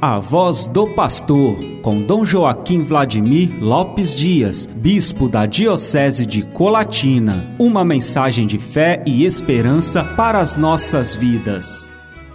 A Voz do Pastor, com Dom Joaquim Vladimir Lopes Dias, bispo da Diocese de Colatina. Uma mensagem de fé e esperança para as nossas vidas.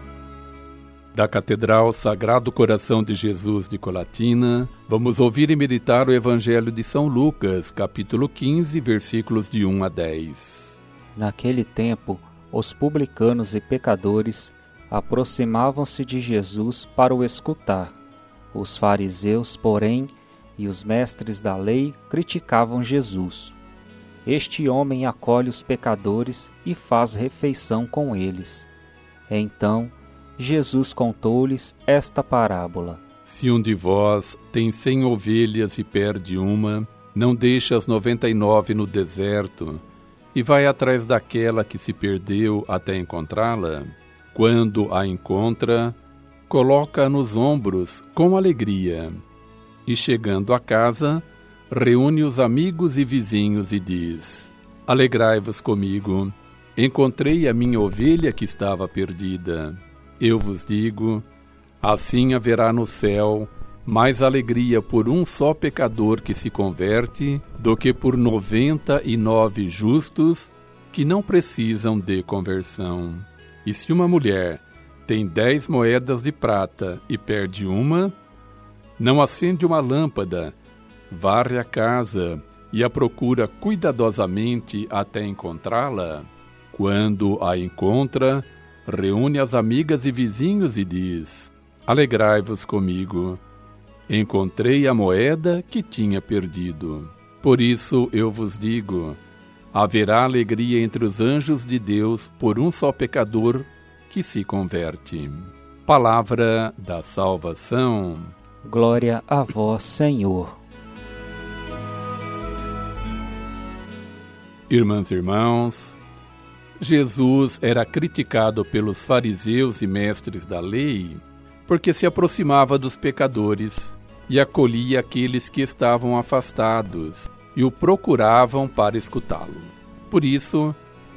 Da Catedral Sagrado Coração de Jesus de Colatina, vamos ouvir e meditar o Evangelho de São Lucas, capítulo 15, versículos de 1 a 10. Naquele tempo, os publicanos e pecadores aproximavam-se de Jesus para o escutar. Os fariseus, porém, e os mestres da lei criticavam Jesus. Este homem acolhe os pecadores e faz refeição com eles. Então, Jesus contou-lhes esta parábola. Se um de vós tem 100 ovelhas e perde uma, não deixa as 99 no deserto e vai atrás daquela que se perdeu até encontrá-la? Quando a encontra, coloca-a nos ombros com alegria. E chegando a casa, reúne os amigos e vizinhos e diz: Alegrai-vos comigo, encontrei a minha ovelha que estava perdida. Eu vos digo, assim haverá no céu mais alegria por um só pecador que se converte do que por 99 justos que não precisam de conversão. E se uma mulher tem 10 moedas de prata e perde uma, não acende uma lâmpada, varre a casa e a procura cuidadosamente até encontrá-la? Quando a encontra, reúne as amigas e vizinhos e diz: Alegrai-vos comigo, encontrei a moeda que tinha perdido. Por isso eu vos digo, haverá alegria entre os anjos de Deus por um só pecador que se converte. Palavra da salvação. Glória a vós, Senhor. Irmãs e irmãos, Jesus era criticado pelos fariseus e mestres da lei porque se aproximava dos pecadores e acolhia aqueles que estavam afastados e o procuravam para escutá-lo. Por isso,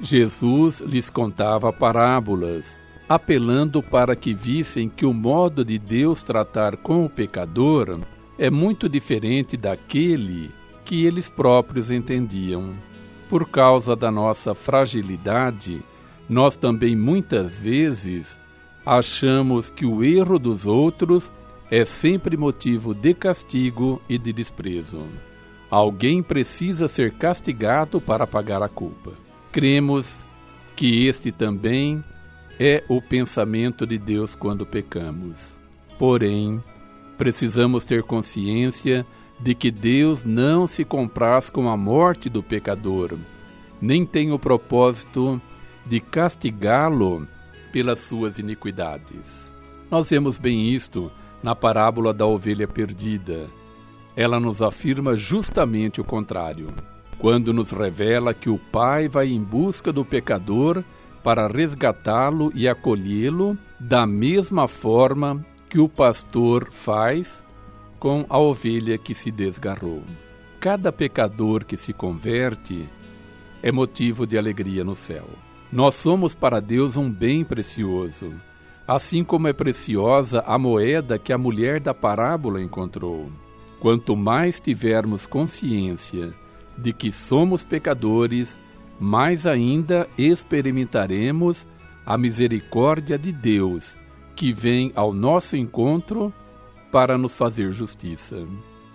Jesus lhes contava parábolas, apelando para que vissem que o modo de Deus tratar com o pecador é muito diferente daquele que eles próprios entendiam. Por causa da nossa fragilidade, nós também muitas vezes achamos que o erro dos outros é sempre motivo de castigo e de desprezo. Alguém precisa ser castigado para pagar a culpa. Cremos que este também é o pensamento de Deus quando pecamos. Porém, precisamos ter consciência de que Deus não se compraz com a morte do pecador, nem tem o propósito de castigá-lo pelas suas iniquidades. Nós vemos bem isto na parábola da ovelha perdida. Ela nos afirma justamente o contrário, quando nos revela que o Pai vai em busca do pecador para resgatá-lo e acolhê-lo da mesma forma que o pastor faz com a ovelha que se desgarrou. Cada pecador que se converte é motivo de alegria no céu. Nós somos para Deus um bem precioso, assim como é preciosa a moeda que a mulher da parábola encontrou. Quanto mais tivermos consciência de que somos pecadores, mais ainda experimentaremos a misericórdia de Deus, que vem ao nosso encontro para nos fazer justiça.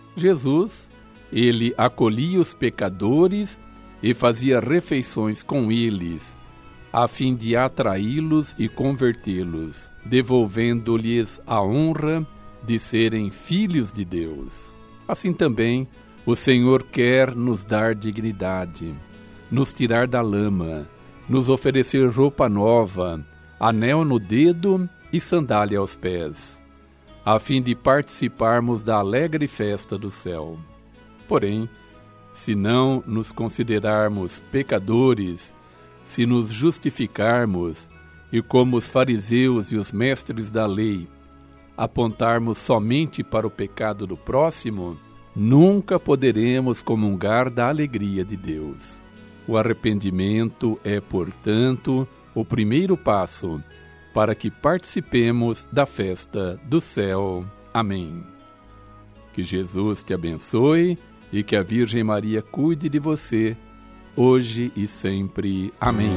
Jesus, ele acolhia os pecadores e fazia refeições com eles, a fim de atraí-los e convertê-los, devolvendo-lhes a honra de serem filhos de Deus. Assim também, o Senhor quer nos dar dignidade, nos tirar da lama, nos oferecer roupa nova, anel no dedo e sandália aos pés, a fim de participarmos da alegre festa do céu. Porém, se não nos considerarmos pecadores, se nos justificarmos e, como os fariseus e os mestres da lei, apontarmos somente para o pecado do próximo, nunca poderemos comungar da alegria de Deus. O arrependimento é, portanto, o primeiro passo para que participemos da festa do céu. Amém. Que Jesus te abençoe e que a Virgem Maria cuide de você, hoje e sempre. Amém.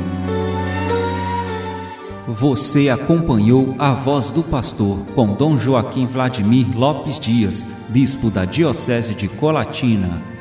Você acompanhou a Voz do Pastor com Dom Joaquim Vladimir Lopes Dias, bispo da Diocese de Colatina.